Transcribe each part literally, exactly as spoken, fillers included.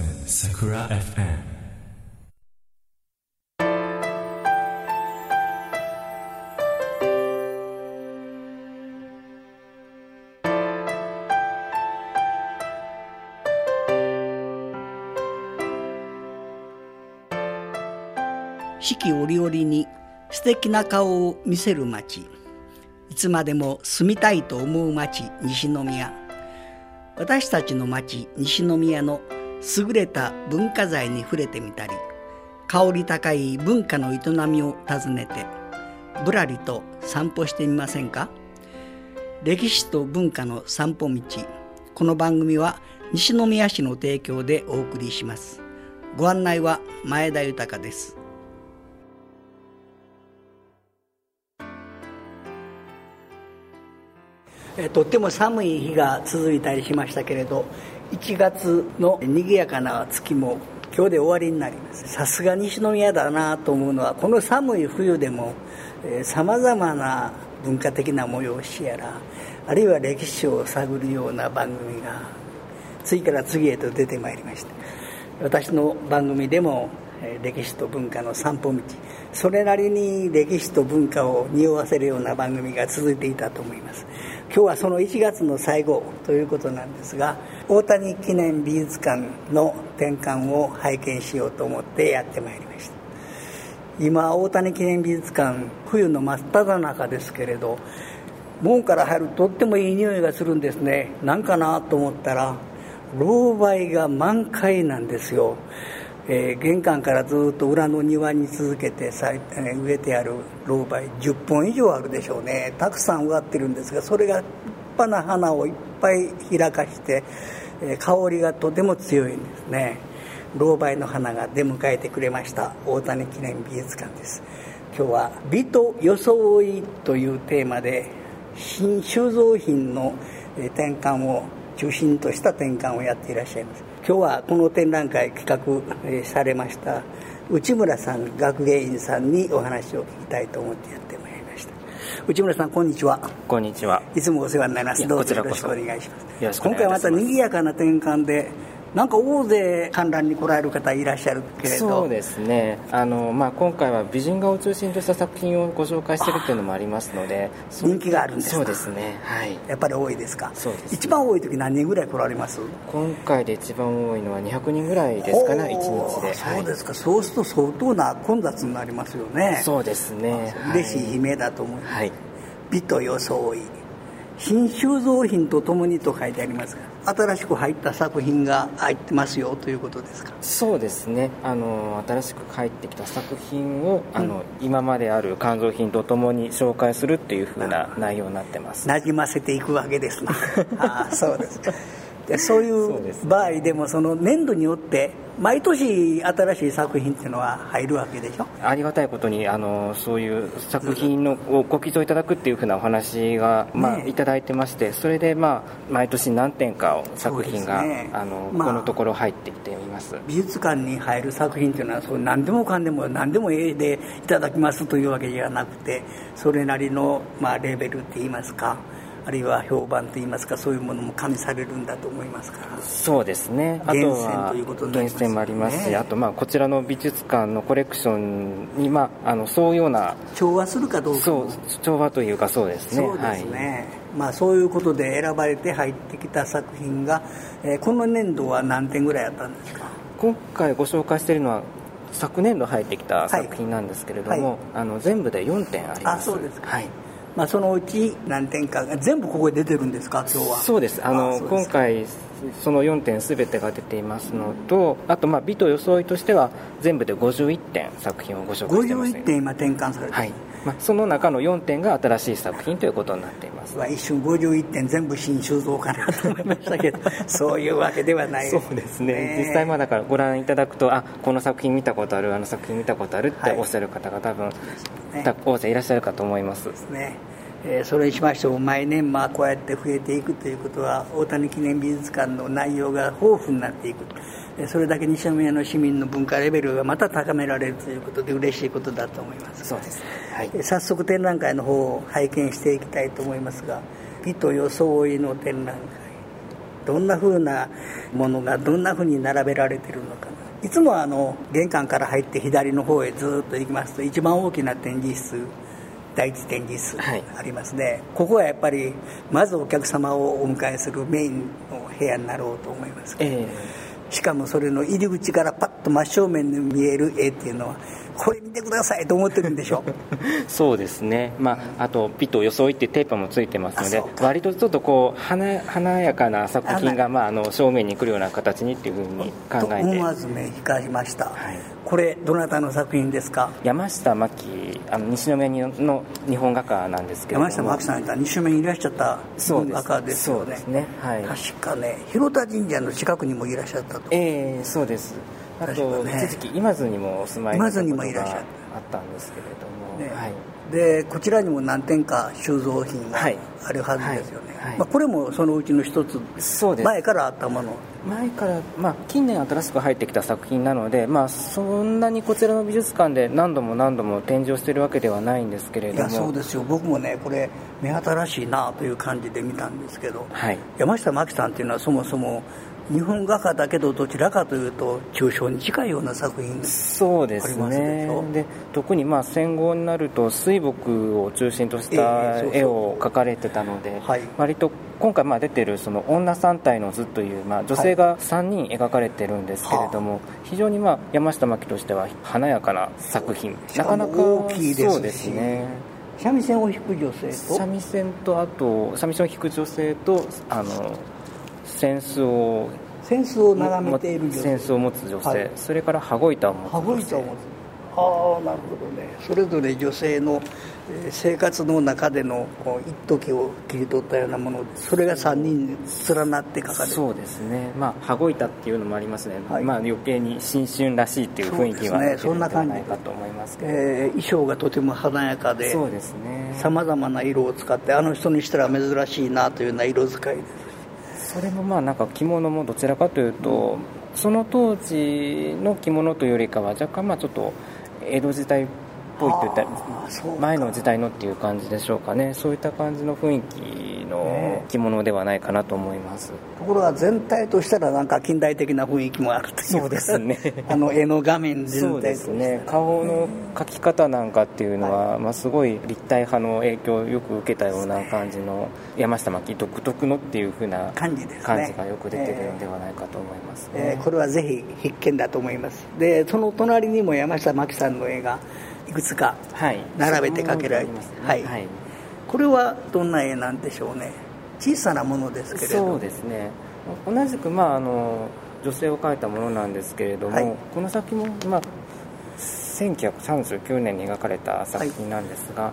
Sakura エフエム。 四季折々に素敵な顔を見せる街、いつまでも住みたいと思う街、西宮。私たちの街、西宮の優れた文化財に触れてみたり、香り高い文化の営みを訪ねてぶらりと散歩してみませんか。歴史と文化の散歩道。この番組は西宮市の提供でお送りします。ご案内は前田豊です。とっても寒い日が続いたりしましたけれど、いちがつの賑やかな月も今日で終わりになります。さすが西宮だなと思うのは、この寒い冬でもさまざまな文化的な催しやら、あるいは歴史を探るような番組が次から次へと出てまいりました。私の番組でも歴史と文化の散歩道、それなりに歴史と文化を匂わせるような番組が続いていたと思います。今日はそのいちがつの最後ということなんですが、大谷記念美術館の展覧を拝見しようと思ってやってまいりました。今大谷記念美術館、冬の真っ只中ですけれど、門から入るととってもいい匂いがするんですね。なんかなと思ったらロウバイが満開なんですよ。えー、玄関からずっと裏の庭に続けてさ、えー、植えてあるロウバイじゅっぽん以上あるでしょうね。たくさん植わってるんですが、それが立派な花をいっぱい開かして、えー、香りがとても強いんですね。ロウバイの花が出迎えてくれました大谷記念美術館です。今日は美と装いというテーマで新収蔵品の、えー、展覧を中心とした展覧をやっていらっしゃいます。今日はこの展覧会企画されました内村さん学芸員さんにお話を聞きたいと思ってやってまいりました。内村さん、こんにちは。 こんにちは。 いつもお世話になります。どうぞよろしくお願いします。 よろしくお願いします。 今回また賑やかな展覧で、なんか大勢観覧に来られる方いらっしゃるけれど。 そうですね、あの、まあ、今回は美人画を中心とした作品をご紹介しているというのもありますので、 人気があるんですか。 そうですね、はい、やっぱり多いですか。 そうです、ね、 一番多い時何人ぐらい来られます。 今回で一番多いのはにひゃくにんぐらいですかね、いちにちで。 そうですか、はい、そうすると相当な混雑になりますよね。 そうですね、 嬉しい悲鳴だと思います、 はい、 美と装い、新収蔵品とともにと書いてありますが、新しく入った作品が入ってますよということですか。 そうですね、あの新しく入ってきた作品をあの、うん、今まである鑑蔵品とともに紹介するっていう風な内容になってます。 なじませていくわけですなああ、そうですか。でそういう場合でも、その年度によって毎年新しい作品っていうのは入るわけでしょ。 ありがたいことに、あのそういう作品のをご寄贈いただくっていうふうなお話が、まあね、いただいてまして、それで、まあ、毎年何点かを作品が、ね、あのまあ、このところ入ってきています。 美術館に入る作品っていうのは、そう何でもかんでも何でもええでいただきますというわけじゃなくて、それなりの、まあ、レベルって言いますか、あるいは評判といいますか、そういうものも加味されるんだと思いますから。 そうですね、あとは厳選もありますし、あと、まあ、こちらの美術館のコレクションに、まあ、あのそういうような調和するかどうか。 そう、調和というか、そうですね。 そうですね、はい、まあ、そういうことで選ばれて入ってきた作品が、えー、この年度は何点ぐらいあったんですか。 今回ご紹介しているのは昨年度入ってきた作品なんですけれども、はいはい、あの全部でよんてんあります。 あ、そうですか。 はい、 まあ、そのうち何点かが全部ここで出てるんですか、今日は。 そうです、あの今回そのよんてん全てが出ていますのと、あと、まあ、美と装いとしては全部でごじゅういってん作品をご紹介しています。 ごじゅういってん今転換されている、はい、 まあ、その中のよんてんが新しい作品ということになっています。 一瞬ごじゅういってん全部新収蔵かなと思いましたけどそういうわけではないですね。 そうですね、実際、まあ、だからご覧いただくと、あ、この作品見たことある、あの作品見たことあるっておっしゃる方が多分、はい、大勢いらっしゃるかと思います。 ですね。えー、それにしましても毎年、まあ、こうやって増えていくということは、大谷記念美術館の内容が豊富になっていく、えー、それだけ西宮の市民の文化レベルがまた高められるということで嬉しいことだと思います。 そうです、はい、 えー、早速展覧会の方を拝見していきたいと思いますが、美と装いの展覧会、 どんな風なものがどんな風に並べられているのかな。いつもあの玄関から入って左の方へずっと行きますと一番大きな展示室、第一展示室ありますね、はい、ここはやっぱりまずお客様をお迎えするメインの部屋になろうと思います、えー、しかもそれの入り口からパッと真正面に見える絵っていうのはこれ見てくださいと思ってるんでしょそうですね、まあ、あとピッと装いってテープもついてますので割とちょっとこう 華, 華やかな作品が、まあ、あの正面に来るような形にっていうふうに考えて思わず目引かしました、はい、これどなたの作品ですか？ 山下真紀、あの西宮の日本画家なんですけれども。 山下真紀さんが西宮にいらっしゃった日本画家ですよね。 そうですね、はい、 確かね広田神社の近くにもいらっしゃったと。 ええー、そうです。あと、ね、一時期今津にもお住まいのことがあったんですけれども、ね、はい、 でこちらにも何点か収蔵品があるはずですよね、はいはい、まあ、これもそのうちの一つ。 そうです。 前からあったもの。 前から、まあ、近年新しく入ってきた作品なので、まあ、そんなにこちらの美術館で何度も何度も展示をしているわけではないんですけれども。 いやそうですよ、僕もねこれ目新しいなという感じで見たんですけど、 はい、 山下真紀さんっていうのはそもそも日本画家だけどどちらかというと抽象に近いような作品。 そうですね。で特にまあ戦後になると水墨を中心とした絵を描かれてたので、えーそうそう、はい、割と今回まあ出ているその女三体の図という、まあ、女性がさんにん描かれてるんですけれども、はい、非常にまあ山下真紀としては華やかな作品。なかなか大きいですし、 そうですね、 三味線を弾く女性と三味線とあと三味線を弾く女性とあの扇子を扇子を眺めている女性、 扇子を持つ女性、はい、それから羽子板を持つ女性。羽子板を持つ。 ああ、なるほどね。それぞれ女性の生活の中での一時を切り取ったようなもので、それがさんにん連なって書かれる。 そうですね、まあ、羽子板っていうのもありますね、はい、まあ、余計に新春らしいっていう雰囲気は出てるんじゃないかと思いますけど、 えー、衣装がとても華やかで、 そうですね、 さまざまな色を使ってあの人にしたら珍しいなというような色使いです。 それもまあなんか着物もどちらかというと、うん、その当時の着物というよりかは若干まあちょっと江戸時代っぽいといった前の時代のっていう感じでしょうかね。そういった感じの雰囲気の着物ではないかなと思います、ね、 ところが全体としたらなんか近代的な雰囲気もあるという。 そうですねあの絵の画面全体そうですね、顔の描き方なんかっていうのは、はい、まあ、すごい立体派の影響をよく受けたような感じの山下真紀独特のっていう風な感じですね、感じがよく出てるのではないかと思いますね、 えー、これはぜひ必見だと思います。でその隣にも山下真紀さんの絵がいくつか並べて描けられて、はいはい、これはどんな絵なんでしょうね。小さなものですけれど。 そうですね、同じく、まあ、あの女性を描いたものなんですけれども、はい、この作品も、まあ、せんきゅうひゃくさんじゅうきゅうねんに描かれた作品なんですが、はい、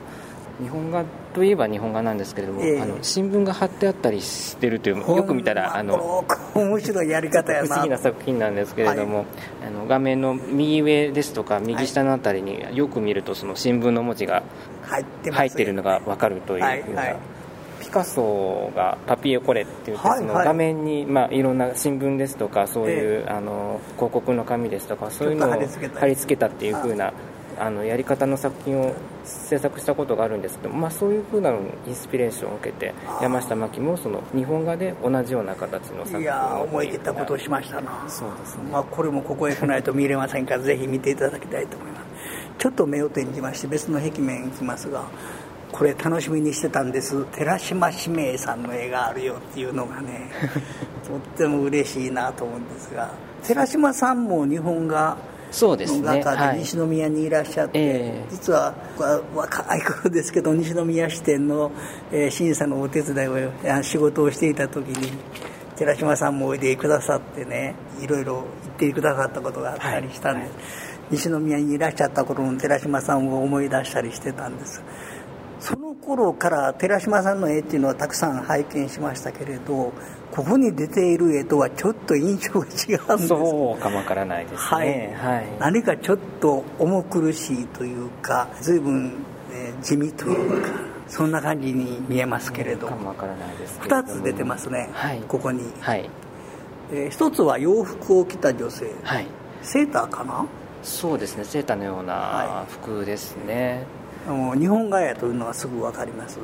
日本画といえば日本画なんですけれども、えー、あの新聞が貼ってあったりしてるという、よく見たらあの面白いやり方やな不思議な作品なんですけれども、はい、あの画面の右上ですとか右下のあたりによく見るとその新聞の文字が入っているのが分かるというような、はいはい、ピカソがパピエコレっていうその画面に、まあ、いろんな新聞ですとかそういう、えー、あの広告の紙ですとかそういうのを貼り付けたっていう風なあのやり方の作品を制作したことがあるんですけど、まあ、そういう風なのにインスピレーションを受けて山下真紀もその日本画で同じような形の作品を。 いや思い切ったことをしましたな。 そうですね、 まあ、これもここへ来ないと見れませんからぜひ見ていただきたいと思います。ちょっと目を転じまして別の壁面行きますが、これ楽しみにしてたんです。寺島しめいさんの絵があるよっていうのがねとっても嬉しいなと思うんですが、寺島さんも日本画そうですね、 中で西宮にいらっしゃって、はい、実は若い頃ですけど西宮支店の審査のお手伝いを仕事をしていた時に寺島さんもおいでくださってね、いろいろ言ってくださったことがあったりしたんです、はいはい、西宮にいらっしゃった頃の寺島さんを思い出したりしてたんです。その頃から寺島さんの絵っていうのはたくさん拝見しましたけれど、ここに出ている絵とはちょっと印象が違うんです。 そうかもわからないですね、 はいはい、何かちょっと重苦しいというか随分、えー、地味というかそんな感じに見えますけれど、 かもわからないですけれどもふたつ出てますね、はい、ここに、 はいえー、ひとつは洋服を着た女性、 はい、 セーターかな。 そうですね、セーターのような服ですね、 はい、日本画やというのはすぐ分かります。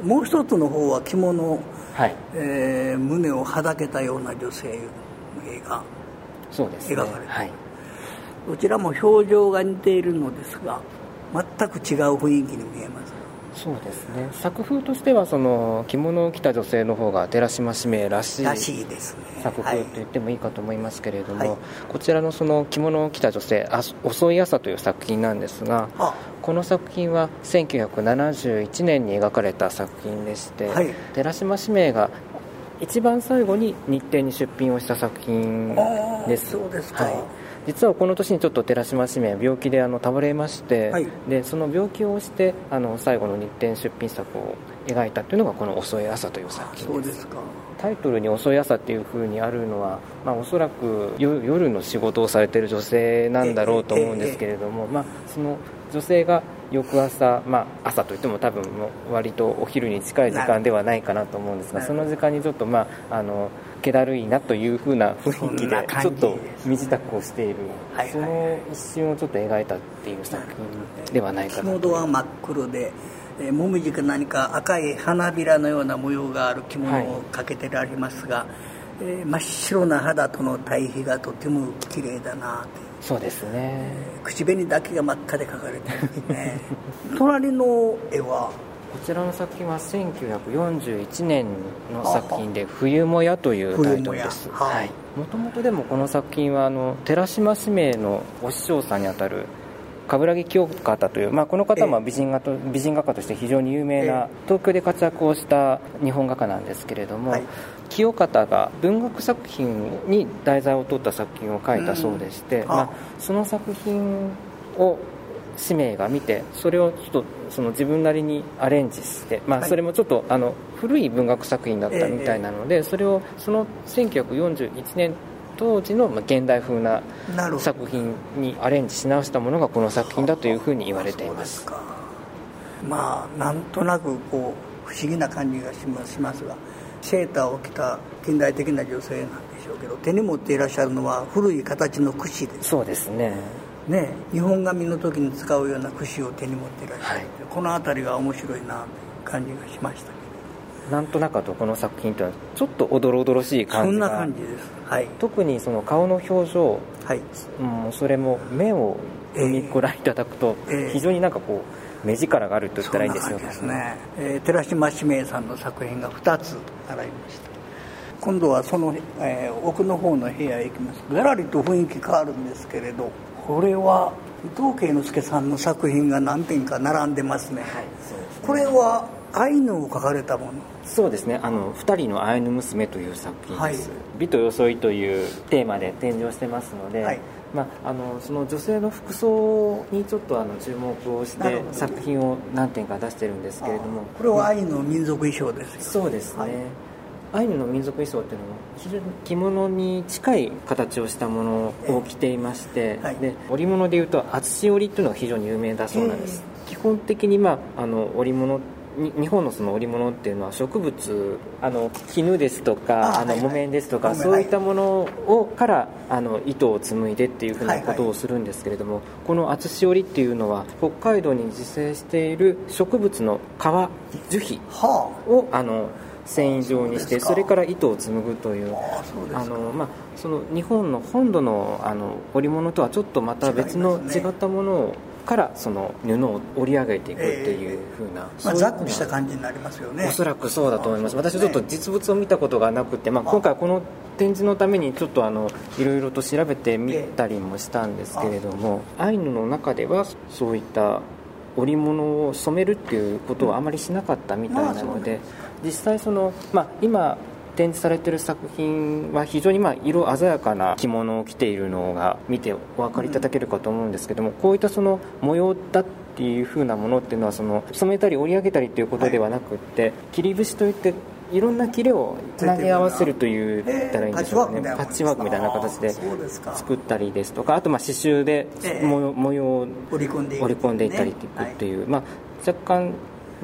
もう一つの方は着物、 はいえー、胸をはだけたような女性の絵がそうですね、 描かれて、 はい、 どちらも表情が似ているのですが全く違う雰囲気に見えます。 そうですね、作風としてはその着物を着た女性の方が寺島しめらしいらしいですね、 作風と言ってもいいかと思いますけれども、はい、こちらのその着物を着た女性あ遅い朝という作品なんですが、この作品はせんきゅうひゃくななじゅういちねんに描かれた作品でして、はい、寺島しめが一番最後に日展に出品をした作品です。 そうですか、はい、 実はこの年にちょっと寺島しめは病気であの倒れまして、はい、でその病気をしてあの最後の日展出品作を描いたというのがこの遅い朝という作品です。 そうですか。 タイトルに遅い朝っていう風にあるのは、まあ、おそらく夜の仕事をされている女性なんだろうと思うんですけれども、まあ、その女性が翌朝、まあ、朝といっても多分もう割とお昼に近い時間ではないかなと思うんですが、その時間にちょっとまああの気だるいなという風な雰囲気でちょっと身支度をしている、はいはい、その一瞬をちょっと描いたっていう作品ではないかなと。 着物は真っ黒で、えー、もみじか何か赤い花びらのような模様がある着物をかけてられますが、はい、えー、真っ白な肌との対比がとても綺麗だなと。 そうですね、えー、口紅だけが真っ赤で描かれてるんですね隣の絵はこちらの作品はせんきゅうひゃくよんじゅういちねんの作品で冬もやというタイトルです。もともとでもこの作品はあの寺島しめのお師匠さんにあたる冠城清方という、まあ、この方も美人画と、えー、美人画家として非常に有名な、えー、東京で活躍をした日本画家なんですけれども、はい、清方が文学作品に題材を取った作品を描いたそうでして、うん、まあ、その作品を使命が見てそれをちょっとその自分なりにアレンジして、まあ、それもちょっとあの古い文学作品だったみたいなので、それをそのせんきゅうひゃくよんじゅういちねん当時の現代風な作品にアレンジし直したものがこの作品だというふうに言われています。 まあなんとなくこう不思議な感じがしますが、セーターを着た近代的な女性なんでしょうけど、手に持っていらっしゃるのは古い形の櫛です。 そうですね。 ね、日本髪の時に使うような櫛を手に持っていらっしゃる、はい、この辺りが面白いなという感じがしましたけど、なんとなくとこの作品というのはちょっとおどろおどろしい感じが、 そんな感じです、はい、 特にその顔の表情、はい、うん、それも目を見みご覧いただくと、えー、非常になんかこう目力があると言ったらいいんですよね。 そうなんですね、えー、寺島しめさんの作品がふたつ並びました。今度はその、えー、奥の方の部屋へ行きます。ガラリと雰囲気変わるんですけれど、これは伊藤慶之助さんの作品が何点か並んでますね、はい、そうですね。これはアイヌを描かれたもの。 そうですね、あのふたりのアイヌ娘という作品です、はい、美と装いというテーマで展示をしてますので、はい、まあ、あのその女性の服装にちょっとあの注目をして作品を何点か出してるんですけれども、 これはアイヌの民族衣装ですよね。 そうですね、はい、アイヌの民族衣装っていうのは非常に着物に近い形をしたものを着ていまして、はい、で織物でいうと厚織っていうのが非常に有名だそうなんです。基本的に、まあ、あの織物に日本のその織物っていうのは植物、あの絹ですとかあの木綿ですとか、はいはい、そういったものをからあの糸を紡いでっていうふうなことをするんですけれども、はいはい、この厚織っていうのは北海道に自生している植物の皮樹皮を、はあ、あの繊維状にして、 そ, それから糸を紡ぐという、あの、まあ、その日本の本土 の, あの織物とはちょっとまた別の違ったものをからその布を織り上げていくっていう風な、 えーまあ、ざっくりした感じになりますよね。 おそらくそうだと思います。私はちょっと実物を見たことがなくて、まあ、今回この展示のためにちょっとあのいろいろと調べてみたりもしたんですけれども、アイヌの中ではそういった織物を染めるっていうことをあまりしなかったみたいなので、実際その、まあ、今展示されている作品は非常にまあ色鮮やかな着物を着ているのが見てお分かりいただけるかと思うんですけども、こういったその模様だっていう風なものっていうのはその染めたり織り上げたりということではなくって、切り節といっていろんな切れをつなぎ合わせるという言ったらいいんでしょうかね、パッチワークみたいな形で作ったりですとか、あとまあ刺繍で模様を織り込んでいったりっていう、まあ、若干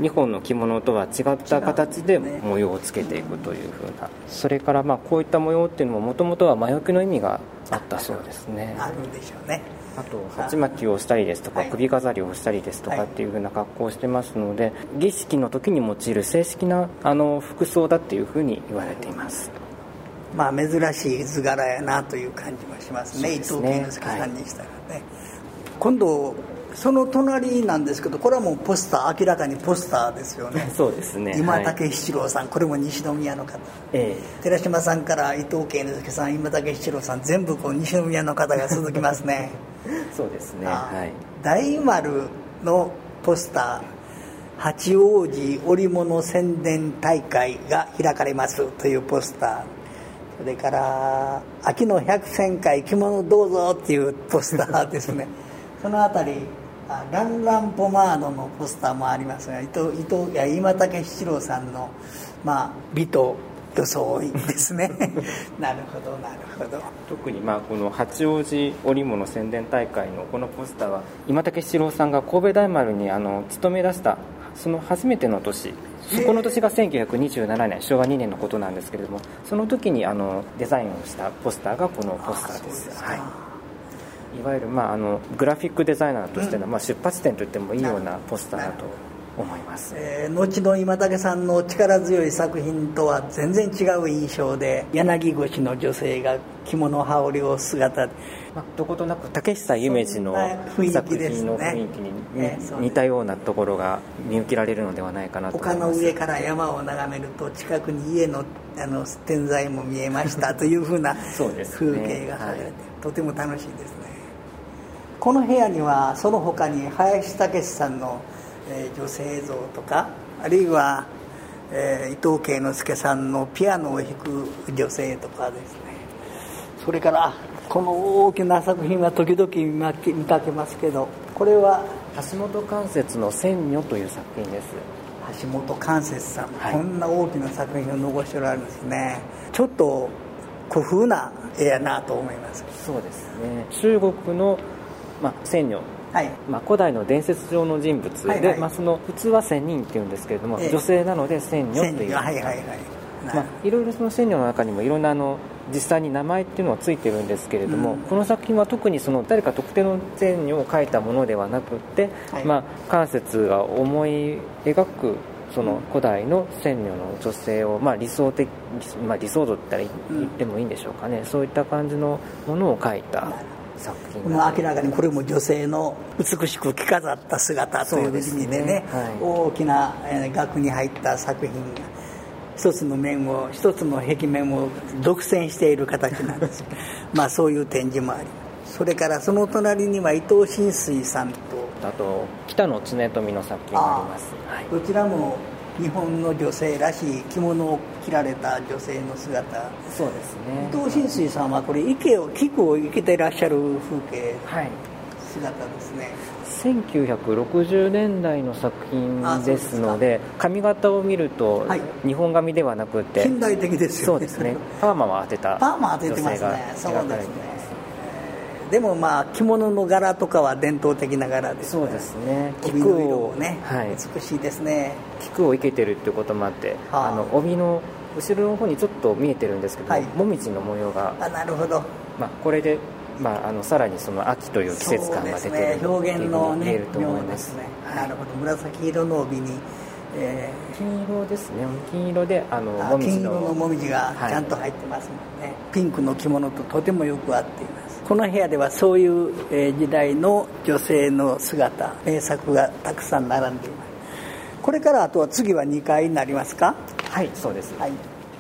日本の着物とは違った形で模様をつけていくというふうな、それからまあこういった模様っていうのももともとは魔除けの意味があったそうですね。 あるんでしょうね。 あと鉢巻きをしたりですとか首飾りをしたりですとかっていう風な格好をしてますので、儀式の時に用いる正式なあの服装だっていう風に言われています。 まあ珍しい図柄やなという感じもしますね。伊藤圭之助さんにしたらね。今度その隣なんですけど、これはもうポスター、明らかにポスターですよね。 そうですね。 今竹七郎さん、はい、これも西宮の方、ええ、寺島さんから伊藤圭之助さん、今竹七郎さん、全部こう西宮の方が続きますね。 そうですね、はい、 大丸のポスター、八王子織物宣伝大会が開かれますというポスター、それから秋の百選会着物どうぞっていうポスターですね。そのあたりランランポマードのポスターもありますが、伊藤伊藤いや今竹七郎さんの、まあ、美と装いですね。なるほどなるほど。 特にまあこの八王子織物宣伝大会のこのポスターは今竹七郎さんが神戸大丸にあの勤め出したその初めての年、この年がせんきゅうひゃくにじゅうななねん、しょうわにねんのことなんですけれども、その時にあのデザインをしたポスターがこのポスターです。ですはい、いわゆる、まあ、あのグラフィックデザイナーとしての、うんまあ、出発点といってもいいようなポスターだと思います。 えー、後の今竹さんの力強い作品とは全然違う印象で、柳越の女性が着物羽織を姿で、 まあ、どことなく竹久夢二の作品の雰囲気に似たようなところが見受けられるのではないかなと思います。 丘の上から山を眺めると近くに家のあの天材も見えましたというふうな風景がされて、ねはい、とても楽しいですね。この部屋にはその他に林武さんの、えー、女性像とか、あるいは、えー、伊藤圭之助さんのピアノを弾く女性とかですね、それからこの大きな作品は時々見かけますけど、これは橋本関節の千女という作品です。 橋本関節さん、はい、こんな大きな作品を残しておられるんですね。ちょっと古風な絵やなと思います。 そうですね。中国のまあ、千女、はいまあ、古代の伝説上の人物で、はいはいまあ、その普通は千人っていうんですけれども、えー、女性なので千女っていう、はいはいはいまあ、いろいろその千女の中にもいろんなあの実際に名前っていうのはついてるんですけれども、うん、この作品は特にその誰か特定の千女を描いたものではなくて、はいまあ、関節が思い描くその古代の千女の女性を、まあ、理想的、まあ、理想度って言ってもいいんでしょうかね、うん、そういった感じのものを描いた作品、 明らかにこれも女性の美しく着飾った姿という意味でね、でね、はい、大きな額に入った作品が一つの面を一つの壁面を独占している形なんですまあそういう展示もあります。それからその隣には伊藤新水さんとあと北野常富の作品があります。 はい、どちらも日本の女性らしい着物を着られた女性の姿。 そうですね。 伊藤新水さんはこれ池を菊を生けていらっしゃる風景、はい、姿ですね。 せんきゅうひゃくろくじゅうねんだいの作品ですので、髪型を見ると日本髪ではなくて近代的ですよね。 そうですね。パーマは当てたパーマ当ててますね。そうですね。でもまあ着物の柄とかは伝統的な柄です、 ね、そうですね。 帯の色もね、はい、美しいですね。 菊を生けてるっていうこともあって、はあ、あの帯の後ろの方にちょっと見えてるんですけど、はい、もみじの模様があなるほど、 まあ、これで、まあ、あのさらにその秋という季節感が出てる、ね、 表現のね見えると思います、 ねはい、なるほど。紫色の帯に、 えー、金色ですね。金色であのあもみじの金色のもみじがちゃんと入ってますもんね、はい、ピンクの着物ととてもよく合っています。この部屋ではそういう時代の女性の姿、名作がたくさん並んでいます。これからあとは次はにかいになりますか？ はい、そうです、はい、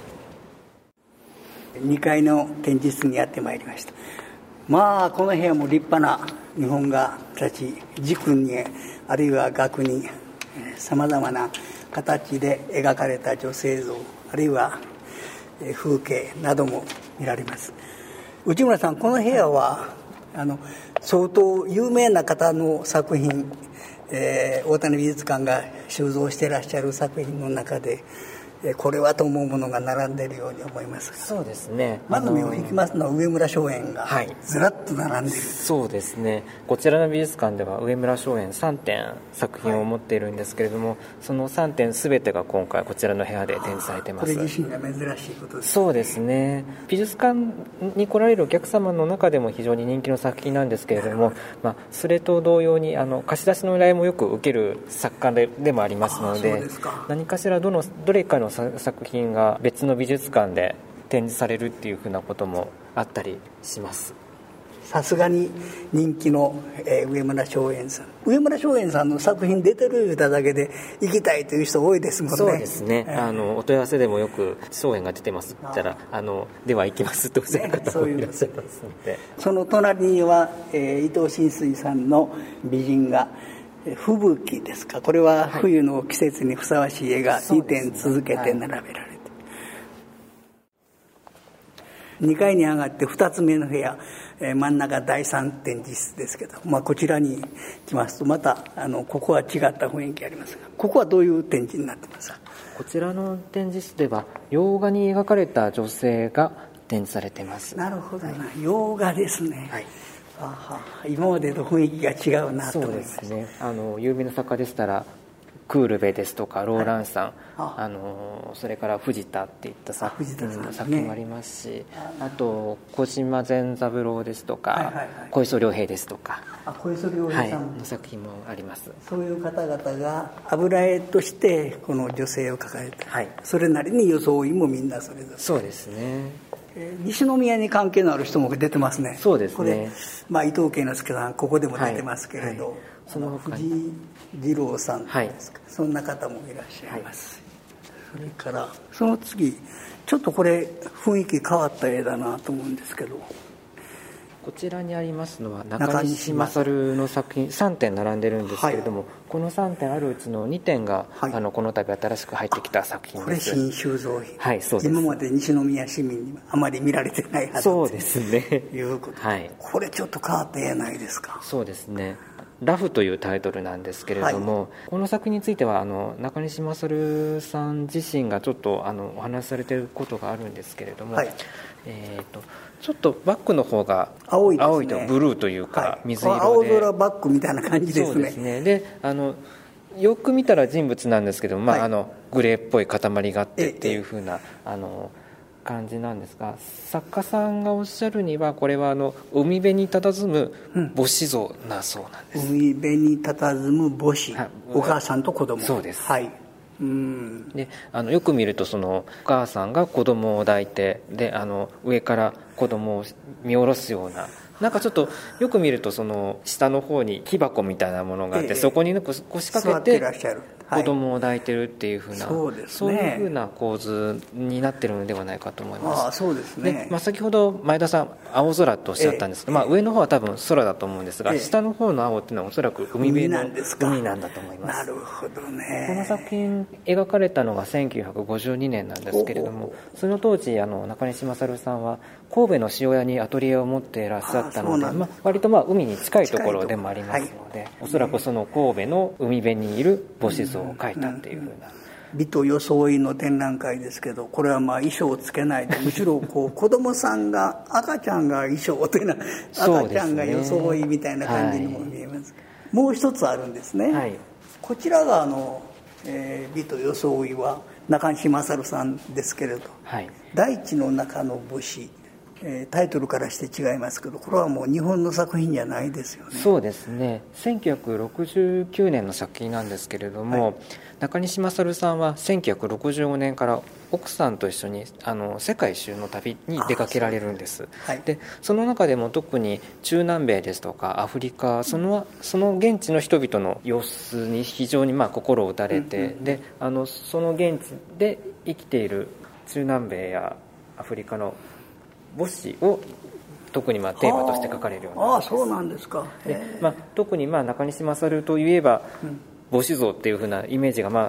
にかいの展示室にやってまいりました。まあこの部屋も立派な日本画たち、軸にあるいは額にさまざまな形で描かれた女性像、あるいは風景なども見られます。内村さん、この部屋はあの相当有名な方の作品、えー、大谷美術館が収蔵していらっしゃる作品の中で、 これはと思うものが並んでいるように思います。 そうですね、 まず目を引きますのは上村松園がずらっと並んでいる、はい、 そうですね。こちらの美術館では上村松園さんてん作品を持っているんですけれども、はい、そのさんてん全てが今回こちらの部屋で展示されています。 これ自身が珍しいことですね。 そうですね。美術館に来られるお客様の中でも非常に人気の作品なんですけれども、まあ、それと同様にあの貸し出しの依頼もよく受ける作家 で, でもありますの で, で何かしら ど, のどれかの作品が別の美術館で展示されるっていうふうなこともあったりします。 さすがに人気の、えー、上村松園さん上村松園さんの作品出てる言うただけで行きたいという人多いですもんね。 そうですね、えー、あのお問い合わせでもよく松園が出てますって言ったらあのでは行きますとおっしゃる方もいらっしゃいますので、ね、 その隣には、えー、伊藤新水さんの美人画吹雪ですか。これは冬の季節にふさわしい絵がにてん続けて並べられて、はい、にかいに上がってふたつめの部屋、えー、真ん中だいさん展示室ですけど、まあ、こちらに来ますとまたあのここは違った雰囲気ありますが、ここはどういう展示になってますか。 こちらの展示室では洋画に描かれた女性が展示されています。 なるほどな、はい、洋画ですね、はい、あは今までと雰囲気が違うなと思いました。 そうですね、あの有名な作家でしたらクールベですとかローランさん、はい、ああのそれから藤田っていった作品、ね、作品もありますし、あと小島善三郎ですとか、はいはいはい、小磯良平ですとか、 あ小磯良平さん、 はい、の作品もあります。 そういう方々が油絵としてこの女性を描かれて、はい、それなりに装いもみんなそれぞれ。 そうですね、 えー、西宮に関係のある人も出てますね。 そうですね、これ、 まあ、伊藤慶之助さんここでも出てますけれど、はいはい、その藤井二郎さんですか、はい、そんな方もいらっしゃいます、はい、それからその次ちょっとこれ雰囲気変わった絵だなと思うんですけど、 こちらにありますのは中西勝の作品さんてん並んでるんですけれども、はい、このさんてんあるうちのにてんが、はい、あのこの度新しく入ってきた作品です。 これ新収蔵品、 はい、そうです。 今まで西宮市民にあまり見られてないはずそうですねいうこと、 はい、 これちょっと変わった絵やないですか。 そうですね、ラフというタイトルなんですけれども、はい、この作品についてはあの中西勝さん自身がちょっとあのお話しされていることがあるんですけれども、はい、えーとちょっとバックの方が青いですね、青いとブルーというか、はい、水色で青空バックみたいな感じですね。 そうですね。であのよく見たら人物なんですけども、まあはい、あのグレーっぽい塊があってっていう風なあの感じなんですが、作家さんがおっしゃるにはこれはあの海辺に佇む母子像なそうなんです、 うん、海辺に佇む母子、はい、お母さんと子供。 そうです、 はい、うんであのよく見るとそのお母さんが子供を抱いてであの上から子供を見下ろすような、なんかちょっとよく見るとその下の方に木箱みたいなものがあって、ええ、そこに腰掛けて子供を抱いてるっていう風な、そうですね、そういう風な構図になってるのではないかと思います。 あ、そうですね。 で、まあ、先ほど前田さん青空とおっしゃったんですけど、ええ、まあ、上の方は多分空だと思うんですが、ええ、下の方の青っていうのはおそらく海辺の海なんだと思います。 なるほどね。 この作品描かれたのがせんきゅうひゃくごじゅうにねんなんですけれども、その当時あの中西勝さんは神戸の塩屋にアトリエを持っていらっしゃったので、まあ、割とまあ海に近いところでもありますので、はい、おそらくその神戸の海辺にいる母子像を描いたっていうふうな、うんうん、 美と装いの展覧会ですけど、これはまあ衣装をつけないで、むしろこう子供さんが赤ちゃんが衣装というのは赤ちゃんが装いみたいな感じにも見えます、はい、もう一つあるんですね、はい、こちらがあの、えー、美と装いは中西勝さんですけれど、はい、大地の中の武士、えー、タイトルからして違いますけど、これはもう日本の作品じゃないですよね。 そうですね、せんきゅうひゃくろくじゅうきゅうねんの作品なんですけれども、はい、中西勝さんはせんきゅうひゃくろくじゅうごねんから奥さんと一緒にあの世界一周の旅に出かけられるんです。はい、でその中でも特に中南米ですとかアフリカ、その、その現地の人々の様子に非常にまあ心を打たれて、うんうん、であのその現地で生きている中南米やアフリカの母子を特にまあテーマとして書かれるような。 ああ、そうなんですか。 で、まあ、特にまあ中西勝といえば、うん、母子像っていう風なイメージがまあ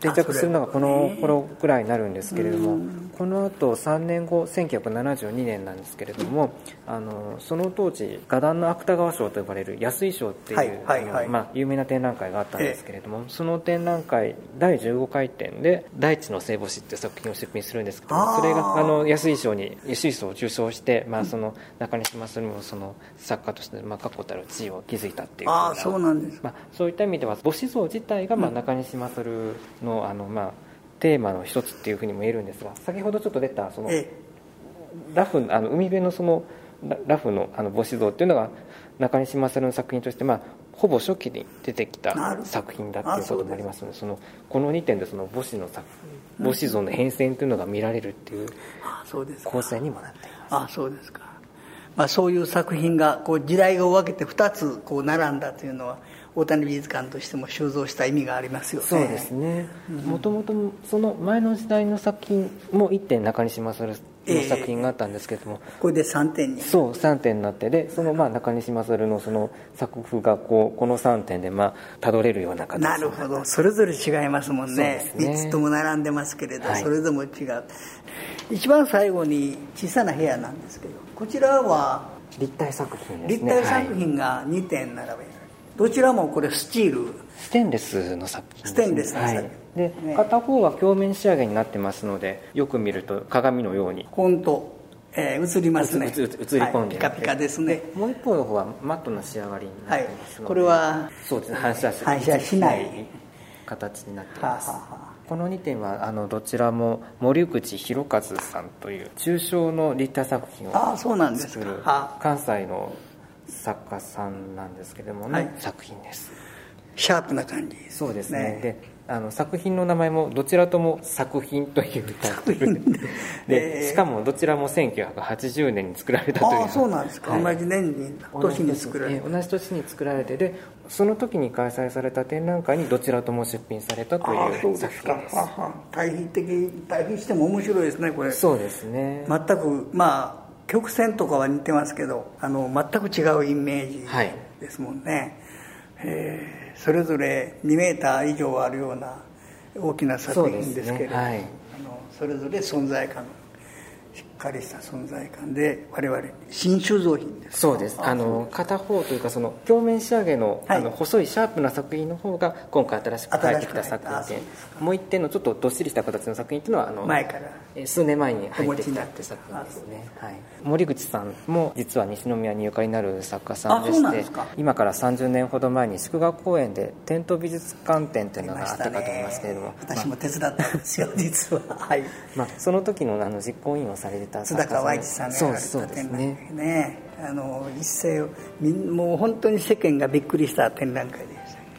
定着するのがこの頃ぐらいになるんですけれども、この後さんねんごせんきゅうひゃくななじゅうにねんなんですけれども、あのその当時画壇の芥川賞と呼ばれる安井賞っていう、はいはいはい、まあ、有名な展覧会があったんですけれども、ええ、その展覧会だいじゅうごかい展で大地の聖母子っていう作品を出品するんですけど、それがあの安井賞に安井賞を受賞して、まあ、その中西正にもその作家としてまあ確固たる地位を築いたっていう、 ああそうなんです、 まあ、そういった意味では母子像自体がまあ中西正の、あのまあテーマの一つっていうふうにも言えるんですが、先ほどちょっと出たそのラフあの海辺のそのラフのあの母子像っていうのが中西正の作品として、まあ、ほぼ初期に出てきた作品だっていうこともありますので、そのこのにてんでその母子の作母子像の変遷というのが見られるっていう構成にもなっています。 ああそうですか。まあ、そういう作品がこう時代を分けてふたつこう並んだというのは大谷美術館としても収蔵した意味がありますよね。 そうですね。もともとその前の時代の作品もいってん中西正の作品があったんですけれども、 えー、これでさんてんにそうさんてんになって、でそのまあ中西正のその作風がこうこのさんてんでまあたどれるような形。 なるほど。それぞれ違いますもんね。 そうですね。 みっつとも並んでますけれど、はい、それぞれも違う。一番最後に小さな部屋なんですけど、こちらは立体作品ですね。 立体作品がにてん並べられる、はい、どちらもこれスチールステンレスの作品ですね。 ステンレスの作品、はい、 で、ね、片方は鏡面仕上げになってますので、よく見ると鏡のようにコント、えー、映りますね。 映り込んで、 はい、ピカピカですね。 もう一方の方はマットな仕上がりになってますので、はい、 これはそうですね、反射反射しない形になっています。 はあはあ、 このにてんはあのどちらも森口博和さんという抽象の立体作品を作る関西の作家さんなんですけれども、ね、はい、作品です。 シャープな感じですね。 そうですね。であの作品の名前もどちらとも作品というタイトルで、えー、しかもどちらもせんきゅうひゃくはちじゅうねんに作られたという。 ああそうなんですか、はい、同じ年に年に作られて、 同じ年に作られて、でその時に開催された展覧会にどちらとも出品されたという作品です。 はは対比的対比しても面白いですねこれ。 そうですね。 全くまあ曲線とかは似てますけど、あの全く違うイメージですもんね、はい、えーそれぞれにメーター以上あるような大きな作品ですけれども、そ,、ねはい、あのそれぞれ存在感、しっかりした存在感で我々新収蔵品です。 そうです。あの片方というかその鏡面仕上げ の,、はい、あの細いシャープな作品の方が今回新しく入ってきた作品で、もう一点のちょっとどっしりした形の作品というのはあの前から数年前に入ってきたって作品ですね。はい、森口さんも実は西宮にゆかりになる作家さんでして、今からさんじゅうねんほど前に祝賀公園でテント美術館展というのがあったかと思いますけれども、ね、 私も手伝ったんですよ、まあ、実は、はい、 まあ、その時 の, あの実行委員をされてた須高和一さんがやられた展覧会ね、あの一世もう本当に世間がびっくりした展覧会でした、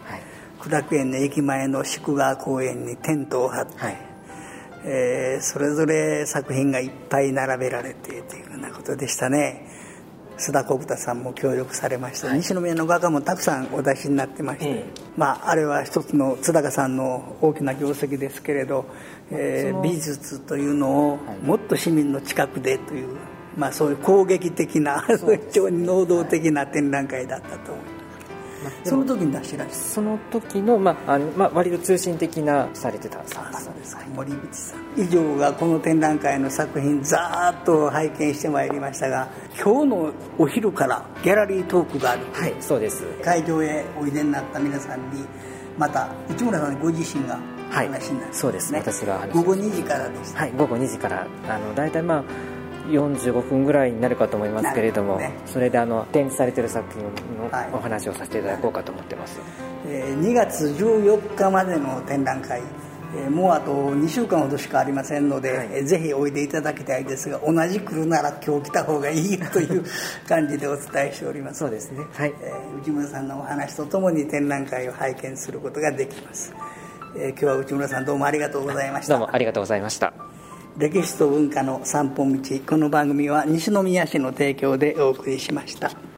はい、久楽園の駅前の祝賀公園にテントを張って、はい、えー、それぞれ作品がいっぱい並べられてというようなことでしたね。須田小太さんも協力されました、はい、西宮の画家もたくさんお出しになってまして、えーまあ、あれは一つの須高さんの大きな業績ですけれど、えー、美術というのをもっと市民の近くでという、まあ、そういう攻撃的な非常に能動的な展覧会だったと思います。その時に出しられたその時の、まああのまあ、割と中心的なされてた作家さんです。 森口さん以上がこの展覧会の作品ざーっと拝見してまいりましたが、今日のお昼からギャラリートークがある。 はい、そうです。 会場へおいでになった皆さんにまた内村さんご自身がお話になる、ね、はい、 そうですね。私が話午後にじからでした。 はい、午後にじからあのだいたいまあよんじゅうごふんぐらいになるかと思いますけれども、ね、それであの展示されている作品のお話をさせていただこうかと思ってます、 はい、えー、にがつじゅうよっかまでの展覧会、えー、もうあとにしゅうかんほどしかありませんので、はい、えー、ぜひおいでいただきたいですが、同じ来るなら今日来た方がいいという感じでお伝えしております。 そうですね、はい、 えー、内村さんのお話とともに展覧会を拝見することができます、えー、今日は内村さんどうもありがとうございました。 どうもありがとうございました。 歴史と文化の散歩道、この番組は西宮市の提供でお送りしました。